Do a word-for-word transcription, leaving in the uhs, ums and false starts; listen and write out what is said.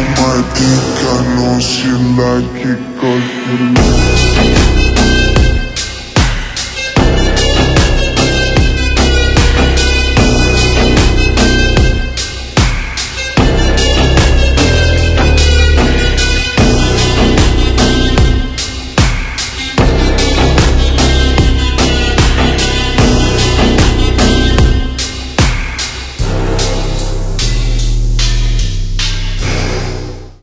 might think I know she like it 'cause you look